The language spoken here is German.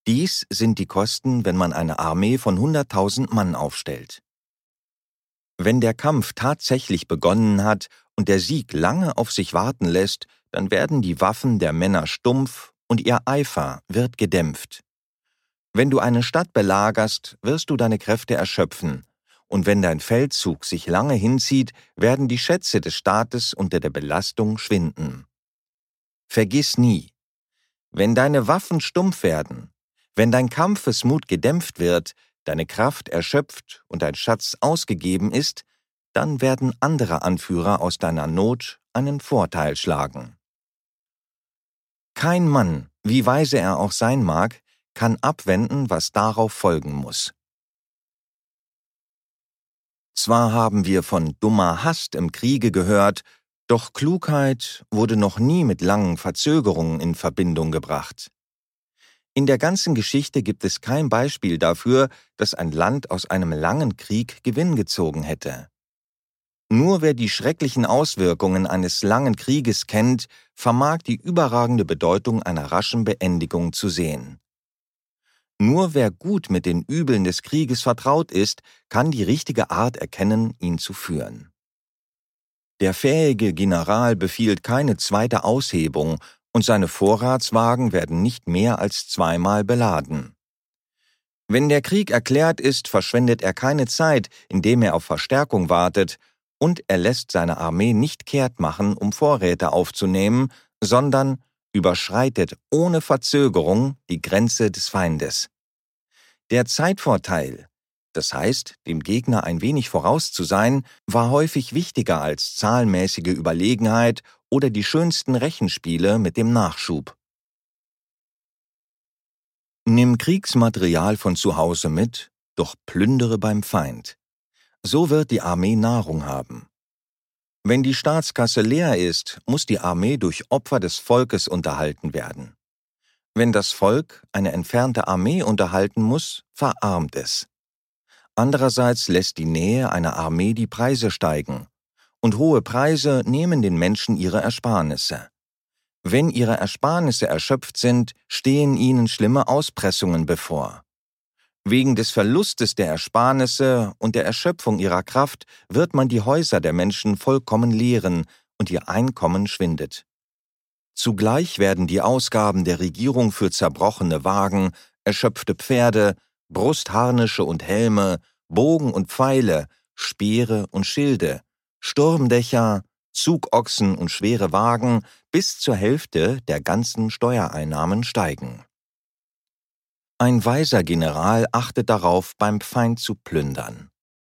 Dies sind die Kosten, wenn man eine Armee von 100.000 Mann aufstellt. Wenn der Kampf tatsächlich begonnen hat und der Sieg lange auf sich warten lässt, dann werden die Waffen der Männer stumpf und ihr Eifer wird gedämpft. Wenn du eine Stadt belagerst, wirst du deine Kräfte erschöpfen, und wenn dein Feldzug sich lange hinzieht, werden die Schätze des Staates unter der Belastung schwinden. Vergiss nie: Wenn deine Waffen stumpf werden, wenn dein Kampfesmut gedämpft wird, deine Kraft erschöpft und dein Schatz ausgegeben ist, dann werden andere Anführer aus deiner Not einen Vorteil schlagen. Kein Mann, wie weise er auch sein mag, kann abwenden, was darauf folgen muss. Zwar haben wir von dummer Hast im Kriege gehört, doch Klugheit wurde noch nie mit langen Verzögerungen in Verbindung gebracht. In der ganzen Geschichte gibt es kein Beispiel dafür, dass ein Land aus einem langen Krieg Gewinn gezogen hätte. Nur wer die schrecklichen Auswirkungen eines langen Krieges kennt, vermag die überragende Bedeutung einer raschen Beendigung zu sehen. Nur wer gut mit den Übeln des Krieges vertraut ist, kann die richtige Art erkennen, ihn zu führen. Der fähige General befiehlt keine zweite Aushebung, und seine Vorratswagen werden nicht mehr als zweimal beladen. Wenn der Krieg erklärt ist, verschwendet er keine Zeit, indem er auf Verstärkung wartet, und er lässt seine Armee nicht kehrt machen, um Vorräte aufzunehmen, sondern überschreitet ohne Verzögerung die Grenze des Feindes. Der Zeitvorteil, das heißt, dem Gegner ein wenig voraus zu sein, war häufig wichtiger als zahlenmäßige Überlegenheit oder die schönsten Rechenspiele mit dem Nachschub. Nimm Kriegsmaterial von zu Hause mit, doch plündere beim Feind. So wird die Armee Nahrung haben. Wenn die Staatskasse leer ist, muss die Armee durch Opfer des Volkes unterhalten werden. Wenn das Volk eine entfernte Armee unterhalten muss, verarmt es. Andererseits lässt die Nähe einer Armee die Preise steigen, und hohe Preise nehmen den Menschen ihre Ersparnisse. Wenn ihre Ersparnisse erschöpft sind, stehen ihnen schlimme Auspressungen bevor. Wegen des Verlustes der Ersparnisse und der Erschöpfung ihrer Kraft wird man die Häuser der Menschen vollkommen leeren und ihr Einkommen schwindet. Zugleich werden die Ausgaben der Regierung für zerbrochene Wagen, erschöpfte Pferde, Brustharnische und Helme, Bogen und Pfeile, Speere und Schilde, Sturmdächer, Zugochsen und schwere Wagen bis zur Hälfte der ganzen Steuereinnahmen steigen. Ein weiser General achtet darauf, beim Feind zu plündern.